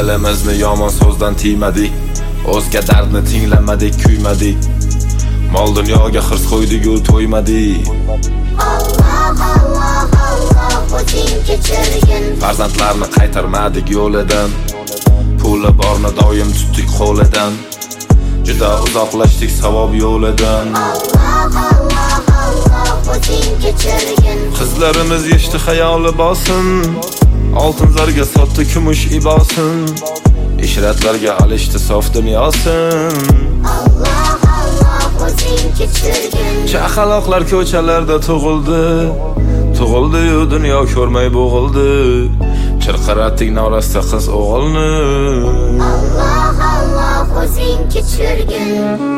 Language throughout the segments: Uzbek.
Dilimizni yomon so'zdan tiymadik, o'zga dardni tinglamadik, kuymadik. Mol dunyoga hirs qo'ydik-ku to'ymadik. Alloh Alloh Alloh o'zing kechirgin. Farzandlarni qaytarmadik yo'lidan, puli borni doim tutdik qo'lidan. Juda uzoqlashdik savob yo'lidan. Alloh Alloh Alloh o'zing kechirgin. Qizlarimiz yeshti xayoli bosin, oltin zarga sotdi kumush ibosin. Ishratlarga alishdi sof dunyosin. Alloh Alloh o'zing kechirgin. Chaqaloqlar ko'chalarda tug'ildi-yu dunyo ko'rmay bo'g'ildi. Chirqiratdik norasta qiz o'g'ilni. Alloh Alloh o'zing kechirgin.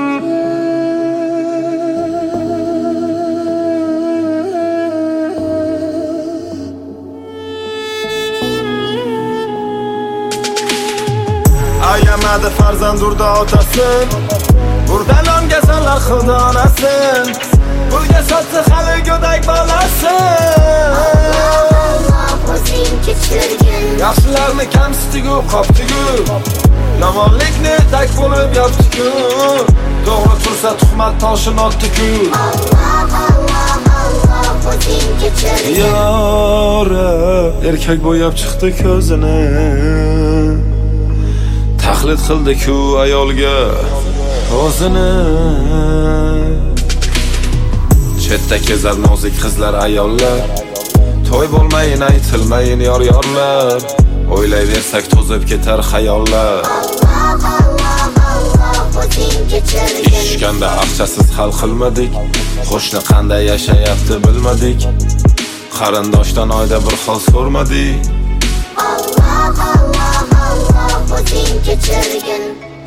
Ayamadi farzand urda otasin, burdanomga sanlar xilda onasin. Pulga sotdi hali go'dak bolasin. Alloh o'zing kechirgin. Yaxshilarni kamsitigu qoptigu, yomonlikni tak bo'lib yoptiku. To'g'ri tursa tuhmat toshini otdiku. Alloh Alloh Alloh o'zing kechirgin. Yora erkak bo'yab chiqdi ko'zini, taqlid qildi-ku ayolga o'zini. Chetda kezar nozik qizlar ayollar, to'y bo'lmayin aytilmayin yor-yorlar. O'ylayversak to'zib ketar xayollar. Alloh Alloh Alloh o'zing kechirgin. Ishkanda aqchasiz hal qilmadik, qo'shni qanday yashayapti bilmadik. Qarindoshdan oyda bir xos ko'rmadik. Alloh Alloh Alloh o'zing kechirgin.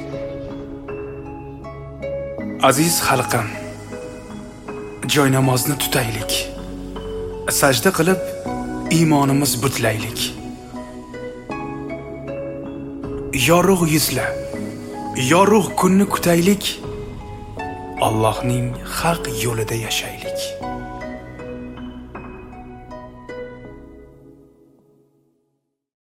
Aziz xalqim, joy namozni tutaylik. Sajda qilib iymonimiz butlaylik. Yorug' yuzla, yorug' kunni kutaylik. Allohning haq yo'lida yashaylik.